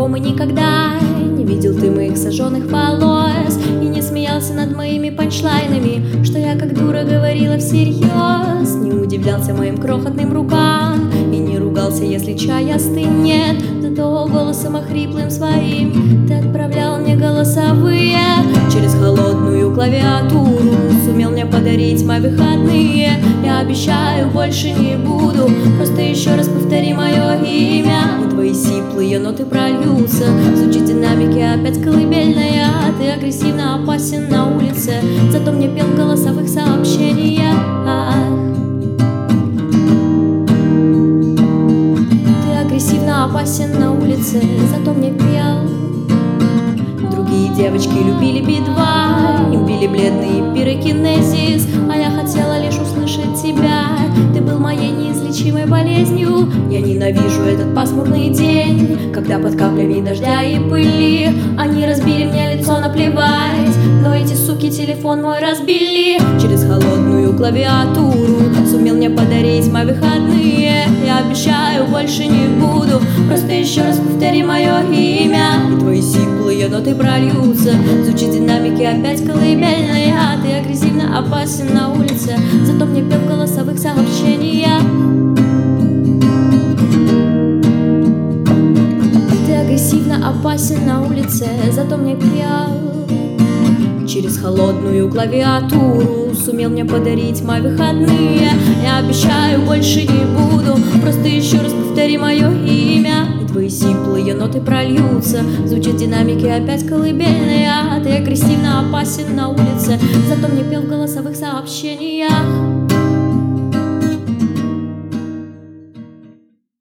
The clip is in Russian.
по-другому никогда. Не видел ты моих сожженных волос и не смеялся над моими панчлайнами, что я как дура говорила всерьез. Не удивлялся моим крохотным рукам и не ругался, если чай остынет. Зато голосом охриплым своим ты отправлял мне голосовые через холодную клавиатуру. Сумел мне подарить мои выходные. Я обещаю, больше не буду. Просто еще раз повтори мое имя, и твои сиплые ноты прольются. Звучит динамики опять колыбельная. Ты агрессивно опасен на улице, зато мне пел в голосовых сообщениях. Ты агрессивно опасен на улице, зато мне пел. Другие девочки любили Би-2, им били бледный пирокинезис, а я хотела лишь услышать тебя. Ты был моей неизлечимой болезнью. Я ненавижу этот пасмурный день, когда под каплями дождя и пыли они разбили мне лицо, наплевать, но эти суки телефон мой разбили. Через холодную клавиатуру сумел мне подарить мои выходные. Я обещаю, больше не буду. Просто еще раз повтори мое имя, и твои сиплые ноты прольются. Звучит динамики опять колыбельные. Ты агрессивно опасен на улице, зато мне пел в голосовых сообщениях. Ты агрессивно опасен на улице, зато мне пел. Через холодную клавиатуру сумел мне подарить мои выходные. Я обещаю, больше не буду. Просто еще раз повтори мое имя, и твои сиплые ноты прольются. Звучат динамики опять колыбельные. Ты агрессивно опасен на улице, зато мне пел в голосовых сообщениях.